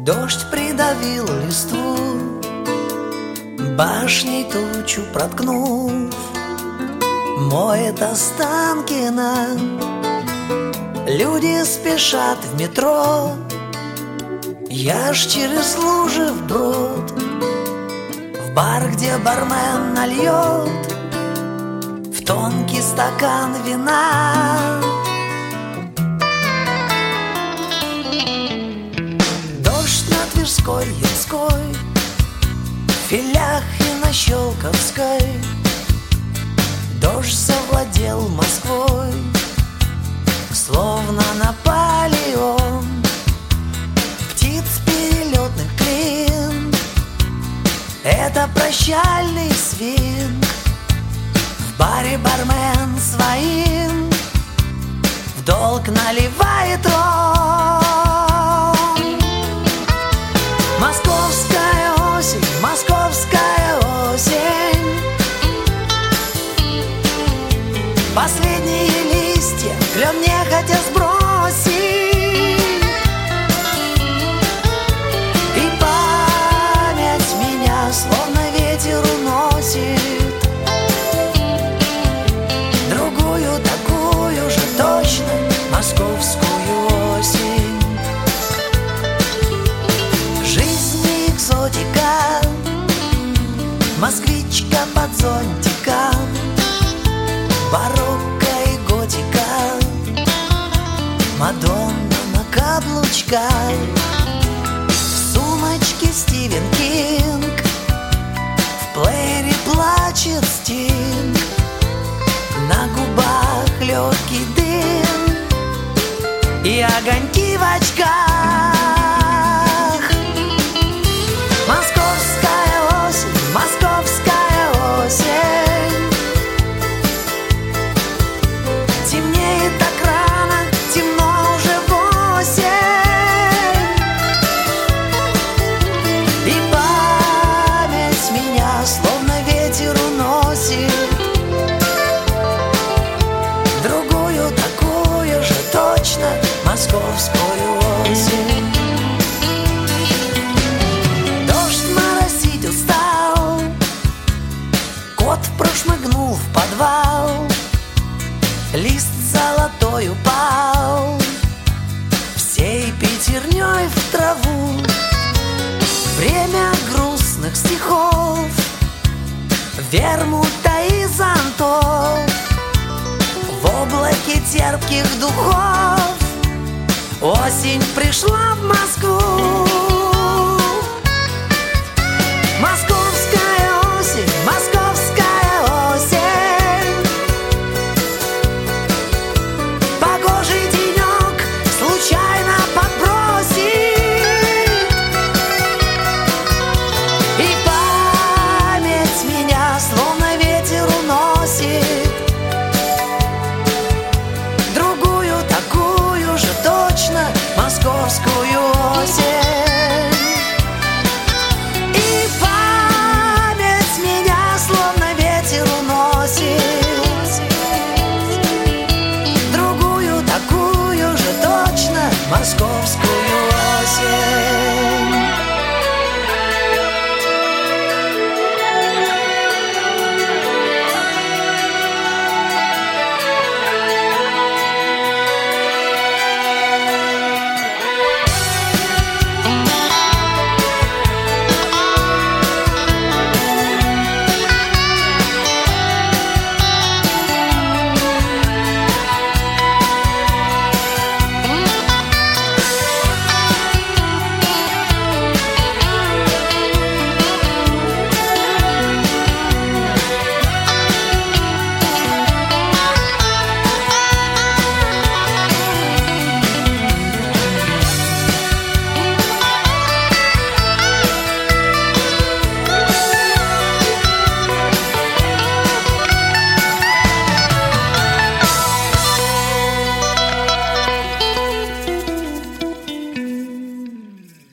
Дождь придавил листву, башней тучу проткнув, моет Останкино. Люди спешат в метро, я ж через лужи вброд, в бар, где бармен нальет в тонкий стакан вина. Дождь на Тверской, Ямской, в Филях и на Щелковской. Дождь завладел Москвой, словно Наполеон. Птиц перелетных клин — это прощальный свинг. В баре бармен своим в долг наливает он. Московская осень, московская осень, последние листья клен нехотя сбросить, и память меня словно ветер уносит. Другую такую же точно московскую осень. Жизнь не экзотика, москвичка под зонтиком, барокко и готика, Мадонна на каблучках, в сумочке Стивен Кинг, в плеере плачет Стинг, на губах легкий дым и огоньки в очках. Московская осень, московская осень, темнеет так рано, темно уже 8, и память меня словно ветер уносит. Другую такую же точно московскую осень. Дождь моросить устал, кот прошмыгнул в подвал, лист золотой упал всей пятерней в траву. Время грустных стихов, вермута и зонтов, в облаке терпких духов осень пришла в Москву.